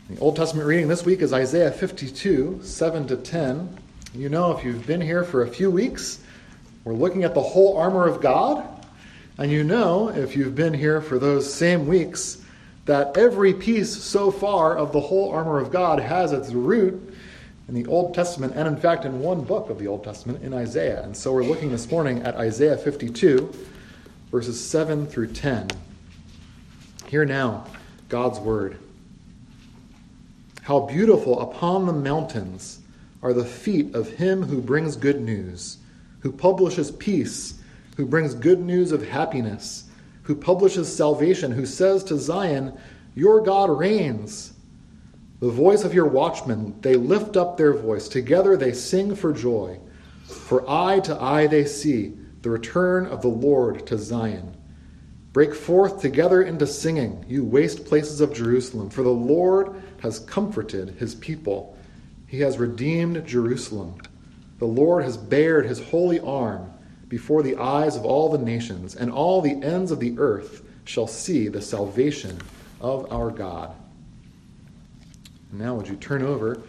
The Old Testament reading this week is Isaiah 52, 7 to 10. You know, if you've been here for a few weeks, we're looking at the whole armor of God. And you know, if you've been here for those same weeks, that every piece so far of the whole armor of God has its root in the Old Testament, and in fact in one book of the Old Testament, in Isaiah. And so we're looking this morning at Isaiah 52, verses 7 through 10. Hear now God's word. How beautiful upon the mountains are the feet of him who brings good news, who publishes peace, who brings good news of happiness, who publishes salvation, who says to Zion, your God reigns. The voice of your watchmen, they lift up their voice. Together they sing for joy. For eye to eye they see the return of the Lord to Zion. Break forth together into singing, you waste places of Jerusalem, for the Lord has comforted his people. He has redeemed Jerusalem. The Lord has bared his holy arm before the eyes of all the nations, and all the ends of the earth shall see the salvation of our God. Now would you turn over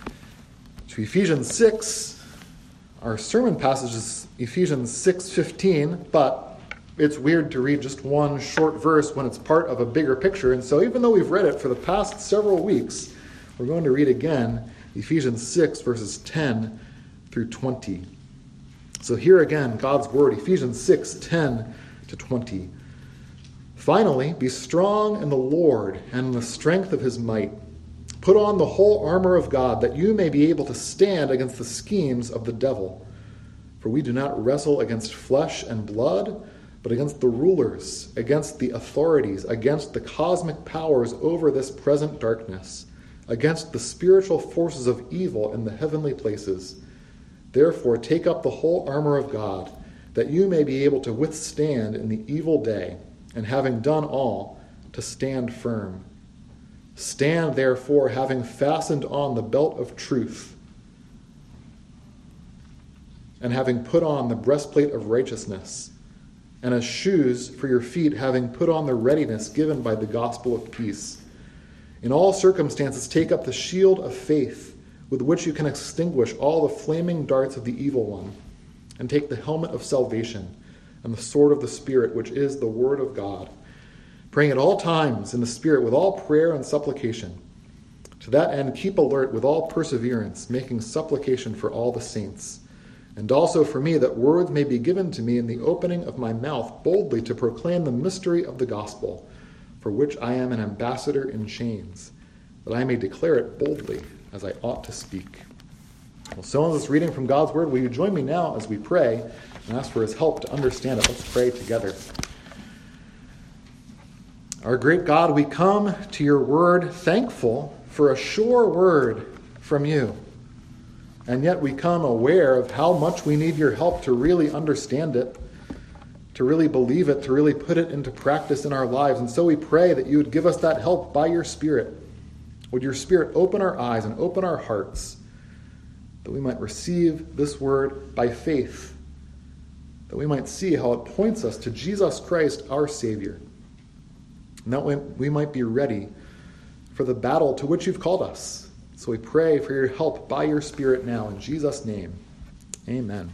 to Ephesians 6. Our sermon passage is Ephesians 6:15, but it's weird to read just one short verse when it's part of a bigger picture. And so even though we've read it for the past several weeks, we're going to read again Ephesians 6, verses 10 through 20. So here again, God's word, Ephesians 6, 10 to 20. Finally, be strong in the Lord and in the strength of his might. Put on the whole armor of God, that you may be able to stand against the schemes of the devil. For we do not wrestle against flesh and blood, but against the rulers, against the authorities, against the cosmic powers over this present darkness, against the spiritual forces of evil in the heavenly places. Therefore, take up the whole armor of God, that you may be able to withstand in the evil day, and having done all, to stand firm. Stand, therefore, having fastened on the belt of truth, and having put on the breastplate of righteousness, and as shoes for your feet, having put on the readiness given by the gospel of peace. In all circumstances, take up the shield of faith, with which you can extinguish all the flaming darts of the evil one, and take the helmet of salvation and the sword of the Spirit, which is the word of God, praying at all times in the Spirit with all prayer and supplication. To that end, keep alert with all perseverance, making supplication for all the saints, and also for me, that words may be given to me in the opening of my mouth boldly to proclaim the mystery of the gospel, for which I am an ambassador in chains, that I may declare it boldly as I ought to speak. Well, so in this reading from God's word, will you join me now as we pray and ask for his help to understand it? Let's pray together. Our great God, we come to your word thankful for a sure word from you. And yet we come aware of how much we need your help to really understand it, to really believe it, to really put it into practice in our lives. And so we pray that you would give us that help by your Spirit. Would your Spirit open our eyes and open our hearts, that we might receive this word by faith, that we might see how it points us to Jesus Christ, our Savior, and that we might be ready for the battle to which you've called us. So we pray for your help by your Spirit now, in Jesus' name. Amen.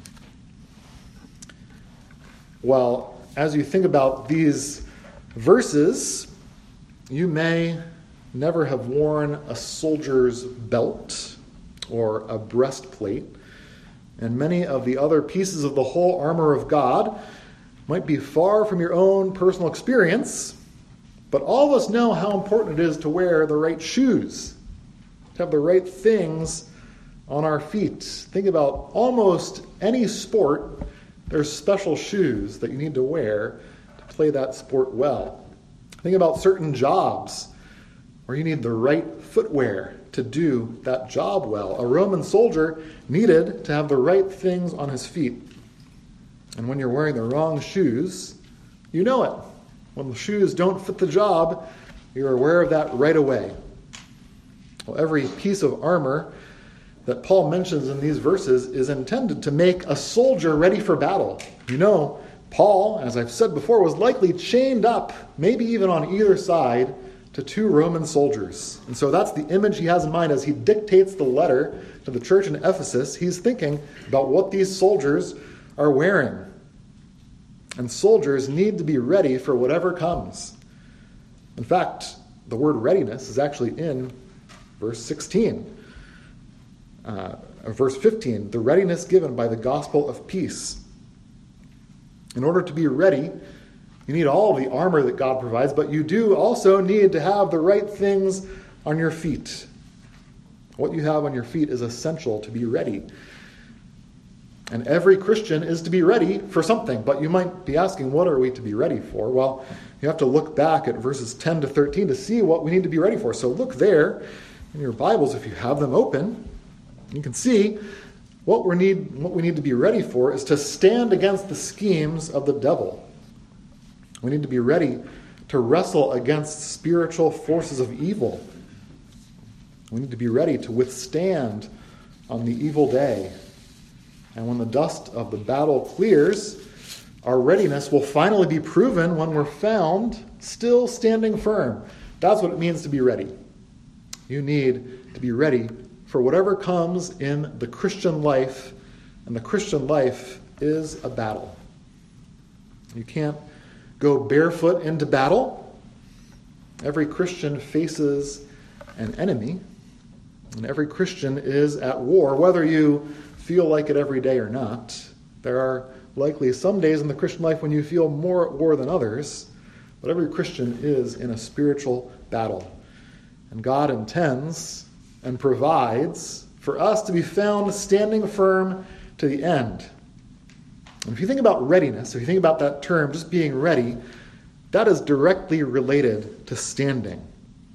Well, as you think about these verses, you may never have worn a soldier's belt or a breastplate, and many of the other pieces of the whole armor of God might be far from your own personal experience, but all of us know how important it is to wear the right shoes, to have the right things on our feet. Think about almost any sport, there's special shoes that you need to wear to play that sport well. Think about certain jobs where you need the right footwear to do that job well. A Roman soldier needed to have the right things on his feet. And when you're wearing the wrong shoes, you know it. When the shoes don't fit the job, you're aware of that right away. Well, every piece of armor that Paul mentions in these verses is intended to make a soldier ready for battle. You know, Paul, as I've said before, was likely chained up, maybe even on either side, to 2 Roman soldiers. And so that's the image he has in mind as he dictates the letter to the church in Ephesus. He's thinking about what these soldiers are wearing. And soldiers need to be ready for whatever comes. In fact, the word readiness is actually in verse 16. Verse 15, the readiness given by the gospel of peace. In order to be ready, you need all the armor that God provides, but you do also need to have the right things on your feet. What you have on your feet is essential to be ready. And every Christian is to be ready for something, but you might be asking, what are we to be ready for? Well, you have to look back at verses 10 to 13 to see what we need to be ready for. So look there in your Bibles if you have them open. You can see what we need to be ready for is to stand against the schemes of the devil. We need to be ready to wrestle against spiritual forces of evil. We need to be ready to withstand on the evil day. And when the dust of the battle clears, our readiness will finally be proven when we're found still standing firm. That's what it means to be ready. You need to be ready for whatever comes in the Christian life, and the Christian life is a battle. You can't go barefoot into battle. Every Christian faces an enemy, and every Christian is at war, whether you feel like it every day or not. There are likely some days in the Christian life when you feel more at war than others, but every Christian is in a spiritual battle. And God intends and provides for us to be found standing firm to the end. And if you think about readiness, if you think about that term, just being ready, that is directly related to standing.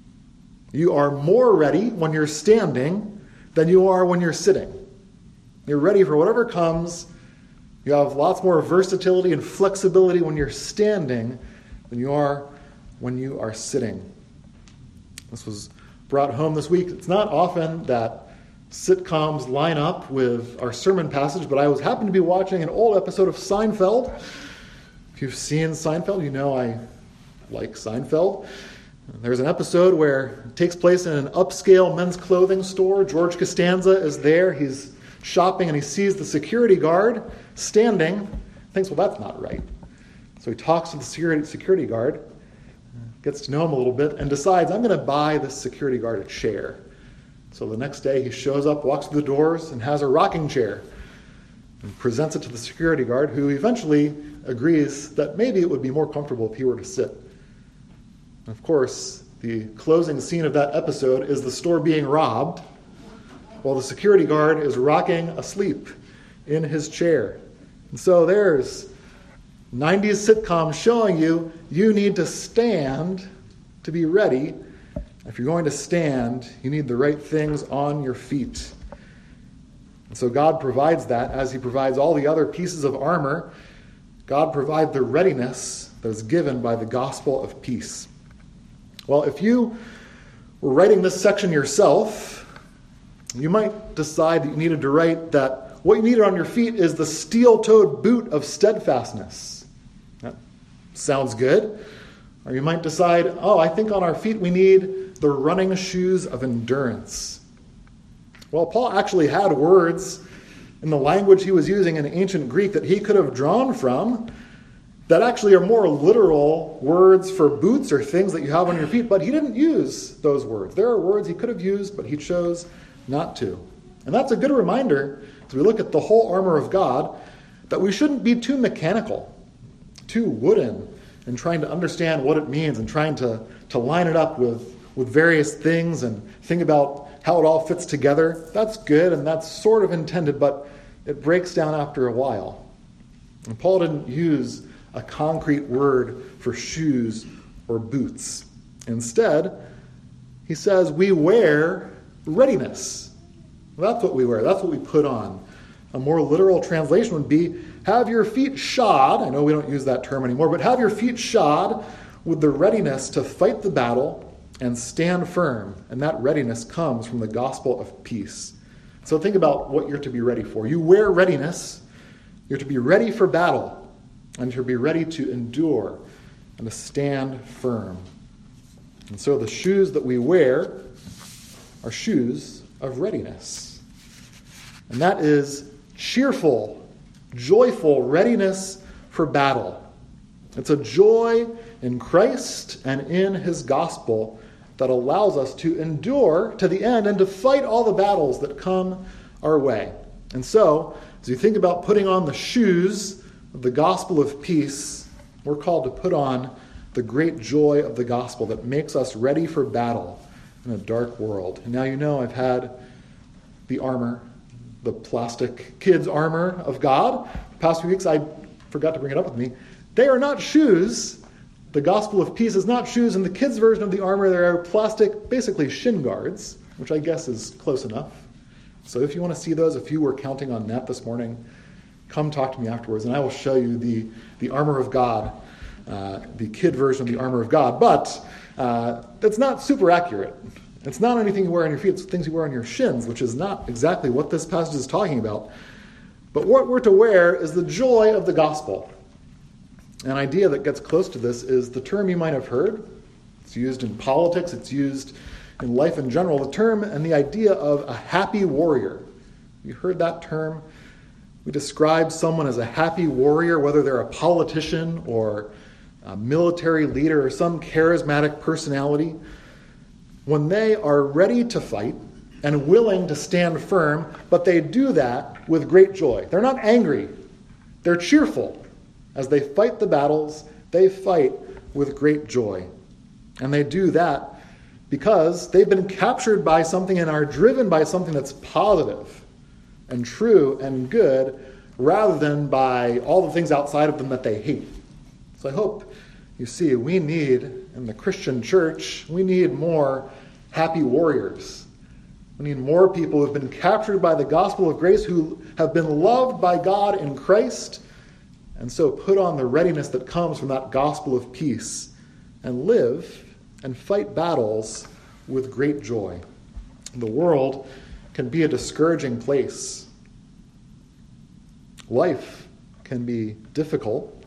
You are more ready when you're standing than you are when you're sitting. You're ready for whatever comes. You have lots more versatility and flexibility when you're standing than you are when you are sitting. This was brought home this week. It's not often that sitcoms line up with our sermon passage, but I happened to be watching an old episode of Seinfeld. If you've seen Seinfeld, you know I like Seinfeld. There's an episode where it takes place in an upscale men's clothing store. George Costanza is there. He's shopping and he sees the security guard standing. Thinks, well, that's not right. So he talks to the security guard, gets to know him a little bit, and decides, I'm going to buy this security guard a chair. So the next day he shows up, walks through the doors, and has a rocking chair and presents it to the security guard, who eventually agrees that maybe it would be more comfortable if he were to sit. And of course, the closing scene of that episode is the store being robbed while the security guard is rocking asleep in his chair. And so there's 90s sitcom showing you need to stand to be ready. If you're going to stand, you need the right things on your feet. And so God provides that as he provides all the other pieces of armor. God provides the readiness that is given by the gospel of peace. Well, if you were writing this section yourself, you might decide that you needed to write that what you needed on your feet is the steel-toed boot of steadfastness. That sounds good. Or you might decide, I think on our feet we need the running shoes of endurance. Well, Paul actually had words in the language he was using in ancient Greek that he could have drawn from that actually are more literal words for boots or things that you have on your feet, but he didn't use those words. There are words he could have used, but he chose not to. And that's a good reminder as we look at the whole armor of God that we shouldn't be too mechanical, too wooden, in trying to understand what it means and trying to line it up with various things and think about how it all fits together. That's good and that's sort of intended, but it breaks down after a while. And Paul didn't use a concrete word for shoes or boots. Instead, he says we wear readiness. That's what we wear. That's what we put on. A more literal translation would be, have your feet shod. I know we don't use that term anymore, but have your feet shod with the readiness to fight the battle and stand firm. And that readiness comes from the gospel of peace. So think about what you're to be ready for. You wear readiness. You're to be ready for battle. And you're to be ready to endure and to stand firm. And so the shoes that we wear are shoes of readiness. And that is cheerful, joyful readiness for battle. It's a joy in Christ and in his gospel that allows us to endure to the end and to fight all the battles that come our way. And so, as you think about putting on the shoes of the gospel of peace, we're called to put on the great joy of the gospel that makes us ready for battle in a dark world. And now you know I've had the armor, the plastic kids' armor of God. The past few weeks I forgot to bring it up with me. They are not shoes. The gospel of peace is not shoes. In the kids' version of the armor, there are plastic, basically shin guards, which I guess is close enough. So if you want to see those, if you were counting on that this morning, come talk to me afterwards, and I will show you the armor of God, the kid version of the armor of God. But that's not super accurate. It's not anything you wear on your feet. It's things you wear on your shins, which is not exactly what this passage is talking about. But what we're to wear is the joy of the gospel. An idea that gets close to this is the term you might have heard. It's used in politics. It's used in life in general. The term and the idea of a happy warrior. You heard that term? We describe someone as a happy warrior, whether they're a politician or a military leader or some charismatic personality. When they are ready to fight and willing to stand firm, but they do that with great joy. They're not angry. They're cheerful. As they fight the battles, they fight with great joy. And they do that because they've been captured by something and are driven by something that's positive and true and good, rather than by all the things outside of them that they hate. So I hope you see we need, in the Christian church, we need more happy warriors. We need more people who have been captured by the gospel of grace, who have been loved by God in Christ, and so put on the readiness that comes from that gospel of peace and live and fight battles with great joy. The world can be a discouraging place. Life can be difficult.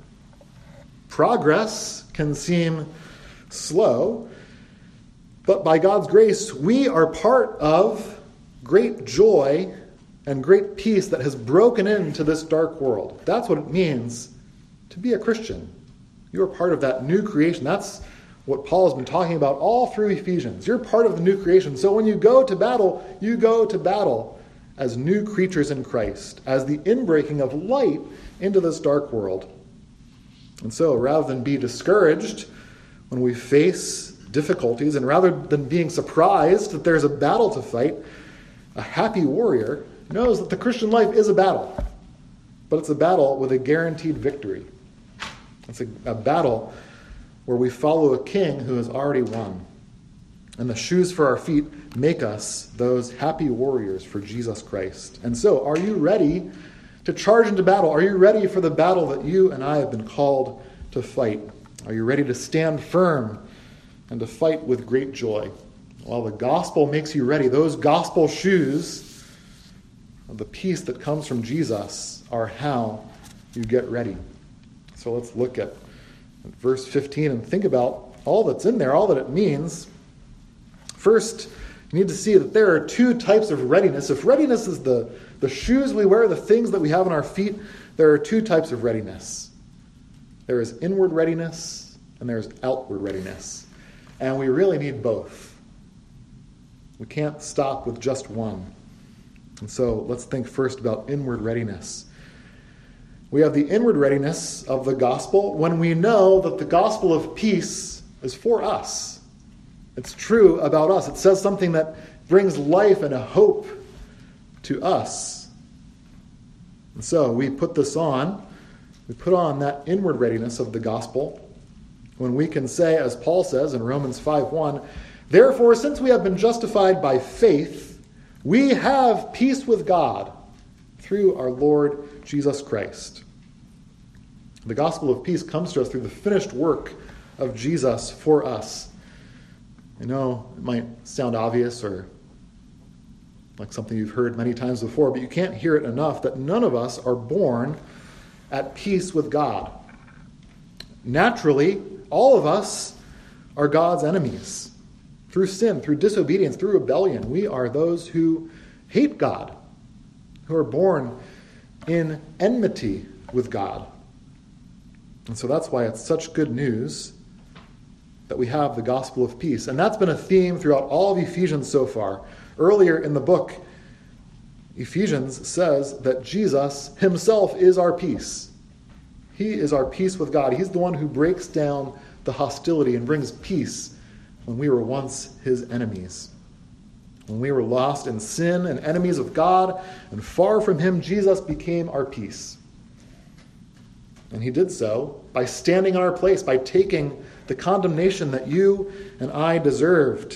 Progress can seem slow. But by God's grace, we are part of great joy and great peace that has broken into this dark world. That's what it means to be a Christian. You're part of that new creation. That's what Paul has been talking about all through Ephesians. You're part of the new creation. So when you go to battle, you go to battle as new creatures in Christ, as the inbreaking of light into this dark world. And so rather than be discouraged when we face difficulties, and rather than being surprised that there's a battle to fight, a happy warrior knows that the Christian life is a battle. But it's a battle with a guaranteed victory. It's a battle where we follow a king who has already won. And the shoes for our feet make us those happy warriors for Jesus Christ. And so, are you ready to charge into battle? Are you ready for the battle that you and I have been called to fight? Are you ready to stand firm and to fight with great joy? Well, the gospel makes you ready. Those gospel shoes of the peace that comes from Jesus are how you get ready. So let's look at verse 15 and think about all that's in there, all that it means. First, you need to see that there are two types of readiness. If readiness is the shoes we wear, the things that we have on our feet, there are two types of readiness. There is inward readiness and there is outward readiness. And we really need both. We can't stop with just one. And so let's think first about inward readiness. We have the inward readiness of the gospel when we know that the gospel of peace is for us. It's true about us. It says something that brings life and a hope to us. And so we put this on. We put on that inward readiness of the gospel when we can say, as Paul says in Romans 5:1, "Therefore, since we have been justified by faith, we have peace with God through our Lord Jesus Christ." The gospel of peace comes to us through the finished work of Jesus for us. I know it might sound obvious or like something you've heard many times before, but you can't hear it enough that none of us are born at peace with God. Naturally, all of us are God's enemies. through sin, through disobedience, through rebellion. We are those who hate God, who are born in enmity with God. And so that's why it's such good news that we have the gospel of peace. And that's been a theme throughout all of Ephesians so far. Earlier in the book, Ephesians says that Jesus himself is our peace. He is our peace with God. He's the one who breaks down the hostility and brings peace when we were once his enemies. When we were lost in sin and enemies of God and far from him, Jesus became our peace. And he did so by standing in our place, by taking the condemnation that you and I deserved.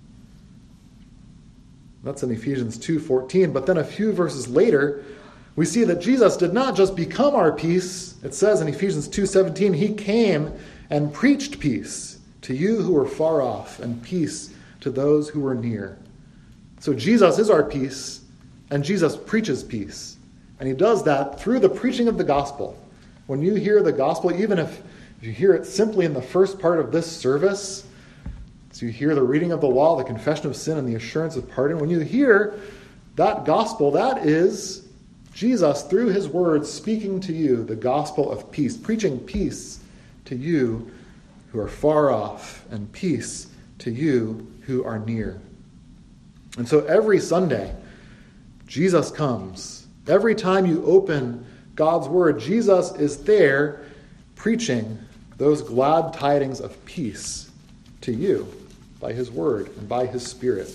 That's in Ephesians 2:14. But then a few verses later, we see that Jesus did not just become our peace. It says in Ephesians 2:17, he came and preached peace to you who were far off and peace to those who were near. So Jesus is our peace, and Jesus preaches peace. And he does that through the preaching of the gospel. When you hear the gospel, even if you hear it simply in the first part of this service, so you hear the reading of the law, the confession of sin, and the assurance of pardon, when you hear that gospel, that is Jesus, through his words, speaking to you the gospel of peace, preaching peace to you who are far off, and peace to you who are near. And so every Sunday, Jesus comes. Every time you open God's word, Jesus is there preaching those glad tidings of peace to you by his word and by his Spirit.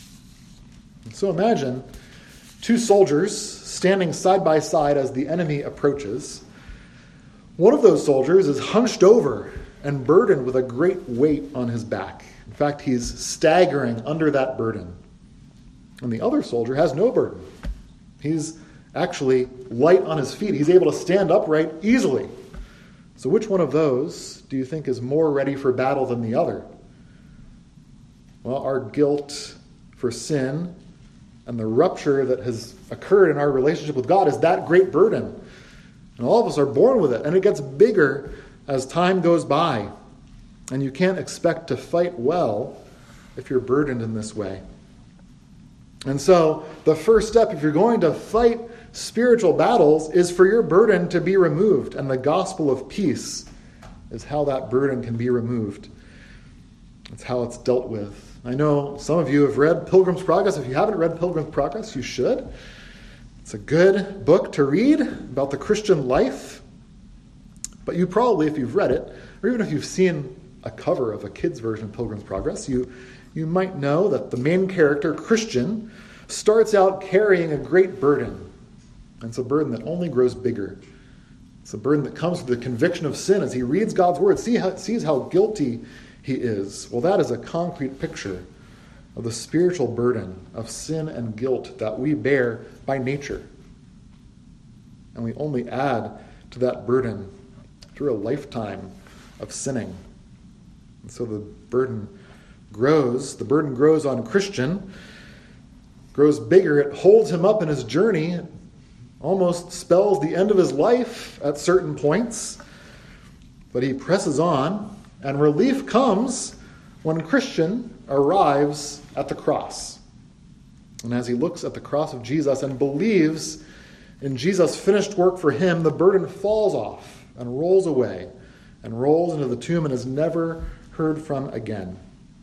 And so imagine two soldiers standing side by side as the enemy approaches. One of those soldiers is hunched over and burdened with a great weight on his back. In fact, he's staggering under that burden. And the other soldier has no burden. He's actually light on his feet. He's able to stand upright easily. So which one of those do you think is more ready for battle than the other? Well, our guilt for sin and the rupture that has occurred in our relationship with God is that great burden. And all of us are born with it. And it gets bigger as time goes by. And you can't expect to fight well if you're burdened in this way. And so the first step, if you're going to fight spiritual battles, is for your burden to be removed. And the gospel of peace is how that burden can be removed. It's how it's dealt with. I know some of you have read Pilgrim's Progress. If you haven't read Pilgrim's Progress, you should. It's a good book to read about the Christian life. But you probably, if you've read it, or even if you've seen a cover of a kid's version of Pilgrim's Progress, you might know that the main character, Christian, starts out carrying a great burden. And it's a burden that only grows bigger. It's a burden that comes with the conviction of sin as he reads God's word, sees how guilty he is. Well, that is a concrete picture of the spiritual burden of sin and guilt that we bear by nature. And we only add to that burden through a lifetime of sinning. And so the burden grows. The burden grows on Christian, grows bigger. It holds him up in his journey. It almost spells the end of his life at certain points. But he presses on, and relief comes when Christian arrives at the cross. And as he looks at the cross of Jesus and believes in Jesus' finished work for him, the burden falls off and rolls away and rolls into the tomb and is never heard from again.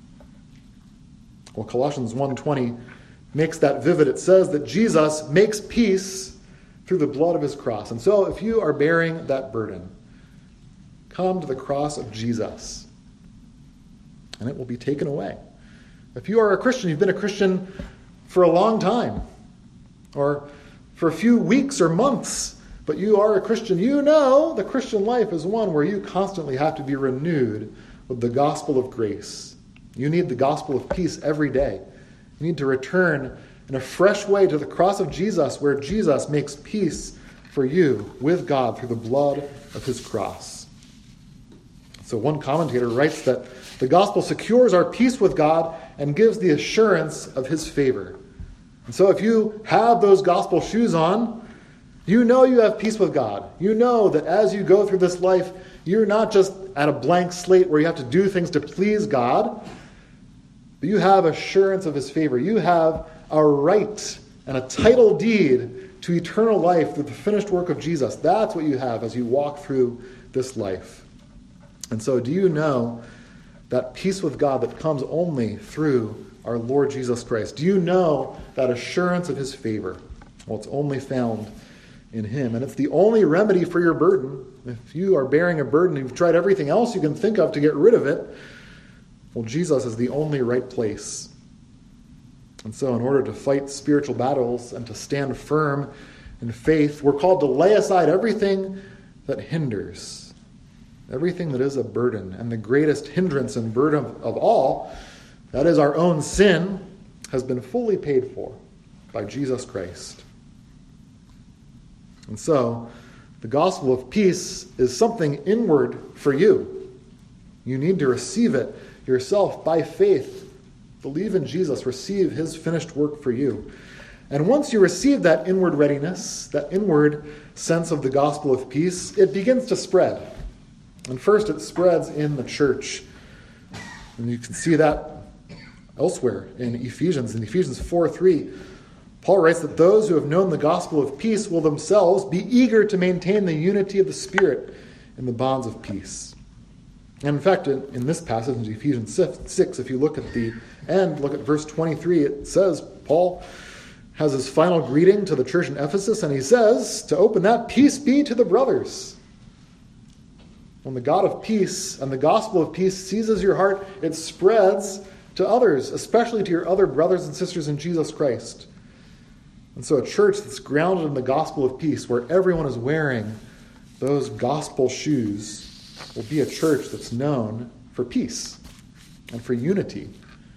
Well, Colossians 1:20 makes that vivid. It says that Jesus makes peace through the blood of his cross. And so if you are bearing that burden, come to the cross of Jesus, and it will be taken away. If you are a Christian, you've been a Christian for a long time, or for a few weeks or months, but you are a Christian, you know the Christian life is one where you constantly have to be renewed with the gospel of grace. You need the gospel of peace every day. You need to return in a fresh way to the cross of Jesus, where Jesus makes peace for you with God through the blood of his cross. So one commentator writes that the gospel secures our peace with God and gives the assurance of his favor. And so if you have those gospel shoes on, you know you have peace with God. You know that as you go through this life, you're not just at a blank slate where you have to do things to please God. But you have assurance of his favor. You have a right and a title deed to eternal life through the finished work of Jesus. That's what you have as you walk through this life. And so do you know that peace with God that comes only through our Lord Jesus Christ? Do you know that assurance of his favor? Well, it's only found in him. And it's the only remedy for your burden. If you are bearing a burden, you've tried everything else you can think of to get rid of it, well, Jesus is the only right place. And so in order to fight spiritual battles and to stand firm in faith, we're called to lay aside everything that hinders, everything that is a burden. And the greatest hindrance and burden of all, that is our own sin, has been fully paid for by Jesus Christ. And so the gospel of peace is something inward for you. You need to receive it yourself by faith. Believe in Jesus. Receive his finished work for you. And once you receive that inward readiness, that inward sense of the gospel of peace, it begins to spread. And first it spreads in the church. And you can see that elsewhere in Ephesians. In Ephesians 4:3, Paul writes that those who have known the gospel of peace will themselves be eager to maintain the unity of the Spirit in the bonds of peace. And in fact, in this passage, in Ephesians 6, if you look at the end, look at verse 23, it says, Paul has his final greeting to the church in Ephesus, and he says, to open that, peace be to the brothers. When the God of peace and the gospel of peace seizes your heart, it spreads to others, especially to your other brothers and sisters in Jesus Christ. And so a church that's grounded in the gospel of peace, where everyone is wearing those gospel shoes, will be a church that's known for peace and for unity.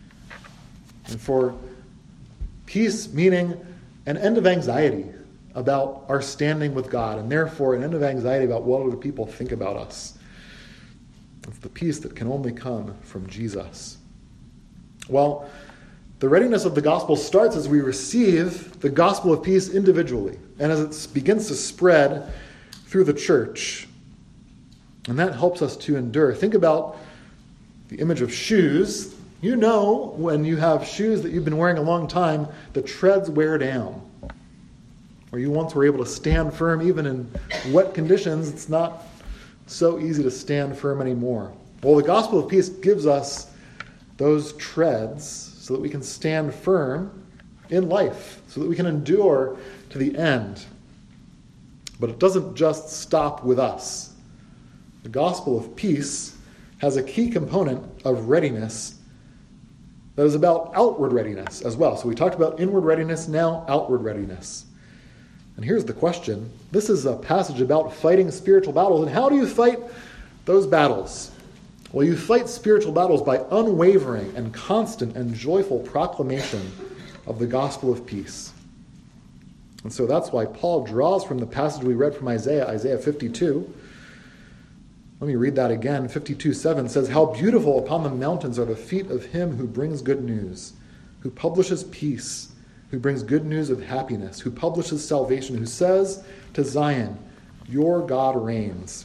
And for peace meaning an end of anxiety about our standing with God, and therefore an end of anxiety about what other people think about us. It's the peace that can only come from Jesus. Well, the readiness of the gospel starts as we receive the gospel of peace individually, and as it begins to spread through the church. And that helps us to endure. Think about the image of shoes. You know when you have shoes that you've been wearing a long time, the treads wear down. Or you once were able to stand firm even in wet conditions, it's not so easy to stand firm anymore. Well, the gospel of peace gives us those treads so that we can stand firm in life, so that we can endure to the end. But it doesn't just stop with us. The gospel of peace has a key component of readiness that is about outward readiness as well. So we talked about inward readiness, now outward readiness. And here's the question. This is a passage about fighting spiritual battles. And how do you fight those battles? Well, you fight spiritual battles by unwavering and constant and joyful proclamation of the gospel of peace. And so that's why Paul draws from the passage we read from Isaiah 52. Let me read that again. 52:7 says, how beautiful upon the mountains are the feet of him who brings good news, who publishes peace, who brings good news of happiness, who publishes salvation, who says to Zion, your God reigns.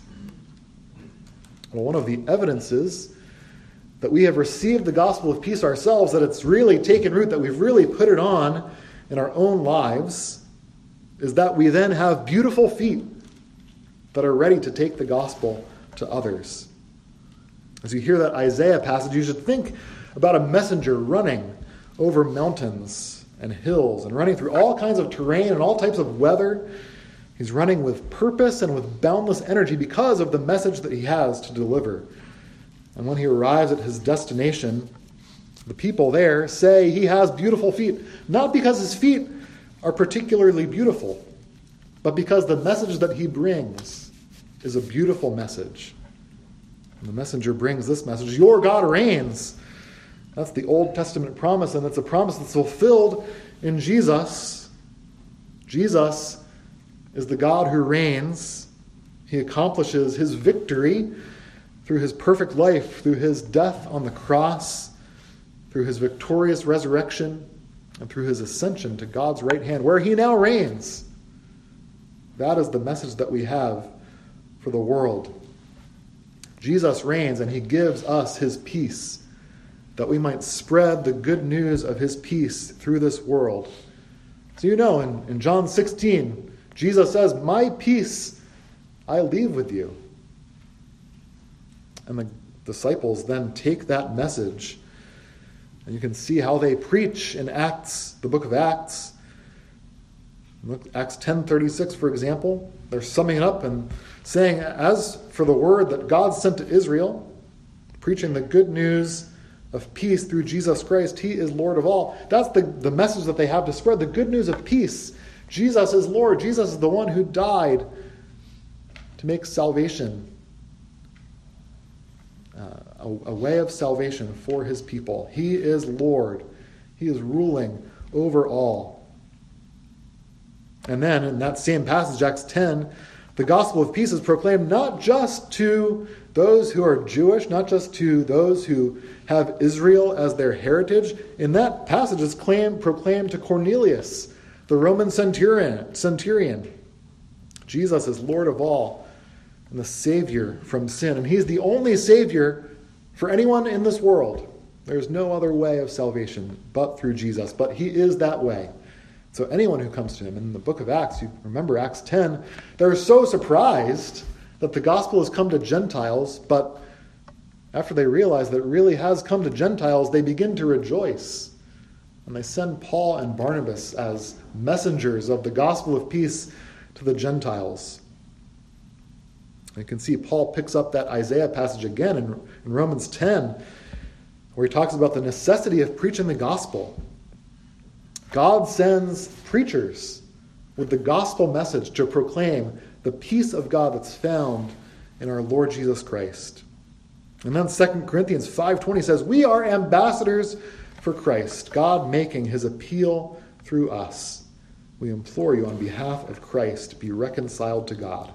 Well, one of the evidences that we have received the gospel of peace ourselves, that it's really taken root, that we've really put it on in our own lives, is that we then have beautiful feet that are ready to take the gospel to others. As you hear that Isaiah passage, you should think about a messenger running over mountains and hills and running through all kinds of terrain and all types of weather. He's running with purpose and with boundless energy because of the message that he has to deliver. And when he arrives at his destination, the people there say he has beautiful feet, not because his feet are particularly beautiful, but because the message that he brings is a beautiful message. And the messenger brings this message, your God reigns. That's the Old Testament promise, and it's a promise that's fulfilled in Jesus. Jesus is the God who reigns. He accomplishes his victory through his perfect life, through his death on the cross, through his victorious resurrection, and through his ascension to God's right hand, where he now reigns. That is the message that we have for the world. Jesus reigns, and he gives us his peace. that we might spread the good news of his peace through this world. So in John 16, Jesus says, "My peace I leave with you." And the disciples then take that message, and you can see how they preach in Acts, the book of Acts. Look, Acts 10:36, for example, they're summing it up and saying, "As for the word that God sent to Israel, preaching the good news of peace through Jesus Christ, he is Lord of all." That's the message that they have to spread, the good news of peace. Jesus is Lord. Jesus is the one who died to make salvation, a way of salvation for his people. He is Lord. He is ruling over all. And then in that same passage, Acts 10, the gospel of peace is proclaimed not just to those who are Jewish, not just to those who have Israel as their heritage. In that passage, it's proclaimed to Cornelius, the Roman centurion. Jesus is Lord of all and the Savior from sin. And he's the only Savior for anyone in this world. There's no other way of salvation but through Jesus. But he is that way. So anyone who comes to him, in the book of Acts, you remember Acts 10, they're so surprised that the gospel has come to Gentiles, but after they realize that it really has come to Gentiles, they begin to rejoice. And they send Paul and Barnabas as messengers of the gospel of peace to the Gentiles. And you can see Paul picks up that Isaiah passage again in Romans 10, where he talks about the necessity of preaching the gospel. God sends preachers with the gospel message to proclaim the peace of God that's found in our Lord Jesus Christ. And then 2 Corinthians 5:20 says, "We are ambassadors for Christ, God making his appeal through us. We implore you on behalf of Christ, be reconciled to God."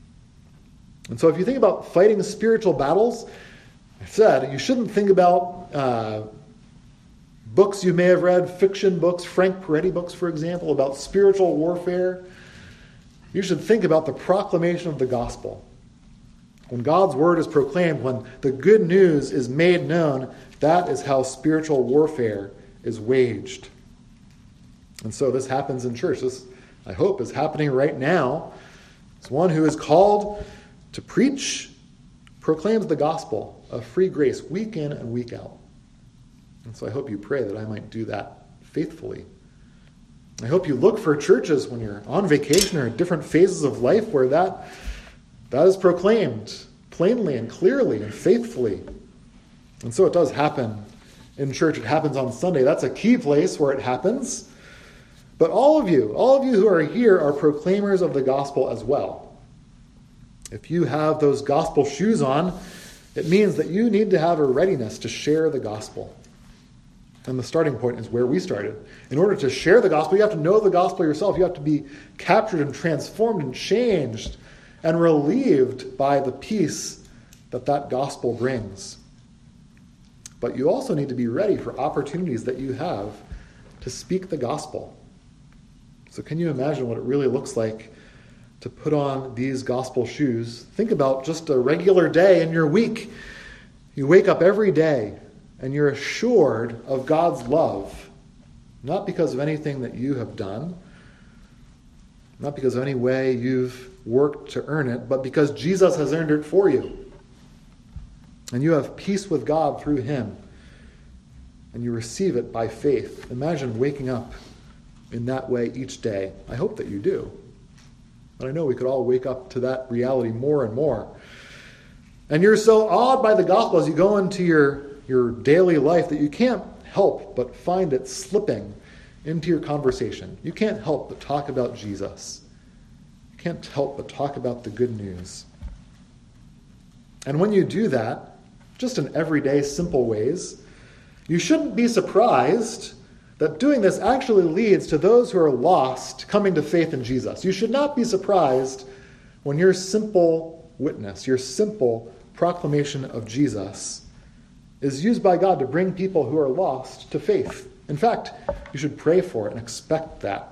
And so if you think about fighting spiritual battles, I said you shouldn't think about books you may have read, fiction books, Frank Peretti books, for example, about spiritual warfare. You should think about the proclamation of the gospel. When God's word is proclaimed, when the good news is made known, that is how spiritual warfare is waged. And so this happens in church. This, I hope, is happening right now. It's one who is called to preach, proclaims the gospel of free grace week in and week out. And so I hope you pray that I might do that faithfully. I hope you look for churches when you're on vacation or in different phases of life where that is proclaimed plainly and clearly and faithfully. And so it does happen in church. It happens on Sunday. That's a key place where it happens. But all of you who are here are proclaimers of the gospel as well. If you have those gospel shoes on, it means that you need to have a readiness to share the gospel. And the starting point is where we started. In order to share the gospel, you have to know the gospel yourself. You have to be captured and transformed and changed and relieved by the peace that gospel brings. But you also need to be ready for opportunities that you have to speak the gospel. So can you imagine what it really looks like to put on these gospel shoes? Think about just a regular day in your week. You wake up every day and you're assured of God's love, not because of anything that you have done, not because of any way you've worked to earn it, but because Jesus has earned it for you. And you have peace with God through him, and you receive it by faith. Imagine waking up in that way each day. I hope that you do. But I know we could all wake up to that reality more and more. And you're so awed by the gospel as you go into your daily life that you can't help but find it slipping into your conversation. You can't help but talk about Jesus. You can't help but talk about the good news. And when you do that, just in everyday simple ways, you shouldn't be surprised that doing this actually leads to those who are lost coming to faith in Jesus. You should not be surprised when your simple witness, your simple proclamation of Jesus is used by God to bring people who are lost to faith. In fact, you should pray for it and expect that.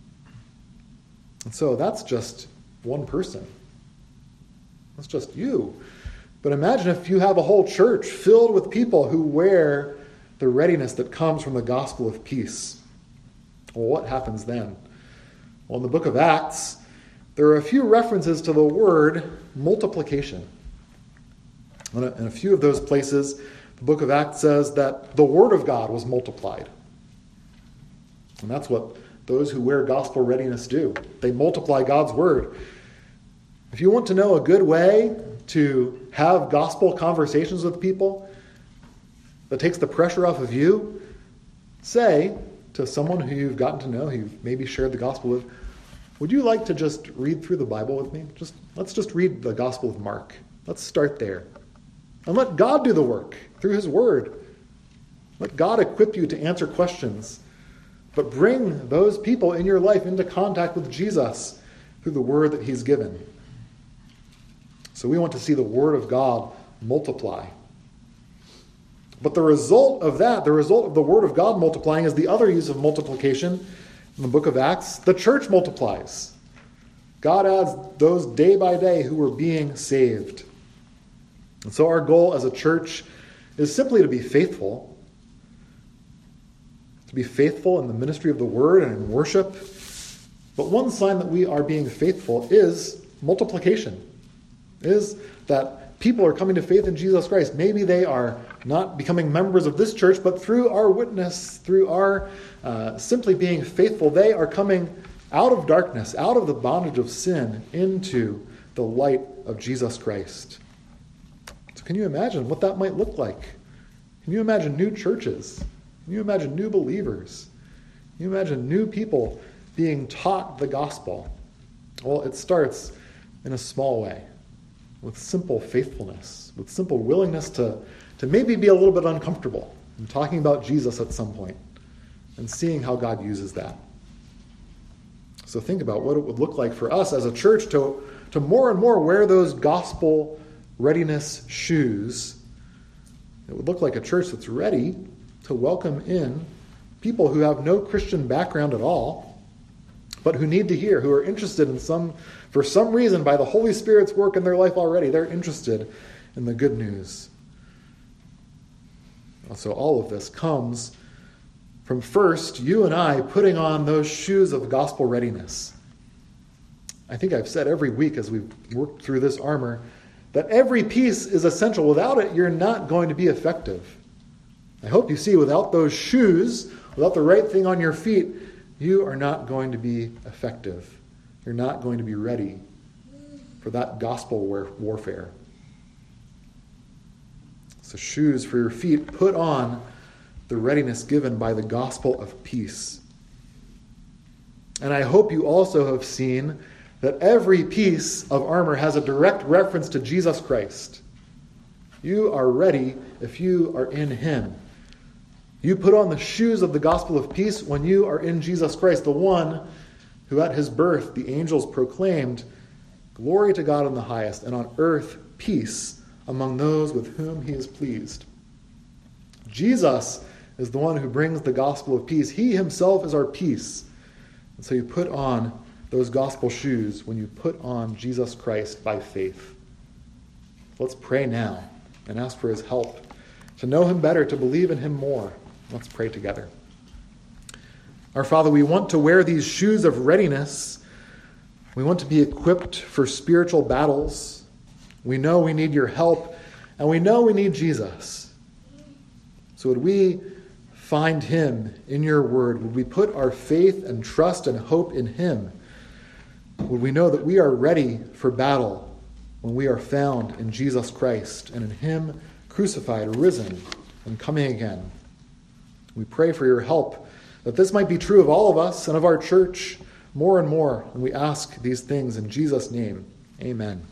And so that's just one person. That's just you. But imagine if you have a whole church filled with people who wear the readiness that comes from the gospel of peace. Well, what happens then? Well, in the book of Acts, there are a few references to the word multiplication. In a few of those places, the book of Acts says that the word of God was multiplied. And that's what those who wear gospel readiness do. They multiply God's word. If you want to know a good way to have gospel conversations with people that takes the pressure off of you, say to someone who you've gotten to know, who you've maybe shared the gospel with, would you like to just read through the Bible with me? Let's just read the Gospel of Mark. Let's start there. And let God do the work through his word. Let God equip you to answer questions. But bring those people in your life into contact with Jesus through the word that he's given. So we want to see the word of God multiply. But the result of that, the result of the word of God multiplying, is the other use of multiplication in the book of Acts. The church multiplies. God adds those day by day who were being saved. And so our goal as a church is simply to be faithful. To be faithful in the ministry of the word and in worship. But one sign that we are being faithful is multiplication. Is that people are coming to faith in Jesus Christ. Maybe they are not becoming members of this church, but through our witness, through our simply being faithful, they are coming out of darkness, out of the bondage of sin, into the light of Jesus Christ. So can you imagine what that might look like? Can you imagine new churches? Can you imagine new believers? Can you imagine new people being taught the gospel? Well, it starts in a small way, with simple faithfulness, with simple willingness to maybe be a little bit uncomfortable in talking about Jesus at some point and seeing how God uses that. So think about what it would look like for us as a church to more and more wear those gospel readiness shoes. It would look like a church that's ready to welcome in people who have no Christian background at all, but who need to hear, who are interested in for some reason, by the Holy Spirit's work in their life already, they're interested in the good news. So all of this comes from first, you and I putting on those shoes of gospel readiness. I think I've said every week as we've worked through this armor that every piece is essential. Without it, you're not going to be effective. I hope you see, without those shoes, without the right thing on your feet, you are not going to be effective. You're not going to be ready for that gospel warfare. So shoes for your feet, put on the readiness given by the gospel of peace. And I hope you also have seen that every piece of armor has a direct reference to Jesus Christ. You are ready if you are in him. You put on the shoes of the gospel of peace when you are in Jesus Christ, the one who at his birth the angels proclaimed, "Glory to God in the highest, and on earth peace among those with whom he is pleased." Jesus is the one who brings the gospel of peace. He himself is our peace. And so you put on those gospel shoes when you put on Jesus Christ by faith. Let's pray now and ask for his help to know him better, to believe in him more. Let's pray together. Our Father, we want to wear these shoes of readiness. We want to be equipped for spiritual battles. We know we need your help, and we know we need Jesus. So would we find him in your word? Would we put our faith and trust and hope in him? Would we know that we are ready for battle when we are found in Jesus Christ and in him crucified, risen, and coming again? We pray for your help, that this might be true of all of us and of our church more and more. And we ask these things in Jesus' name. Amen.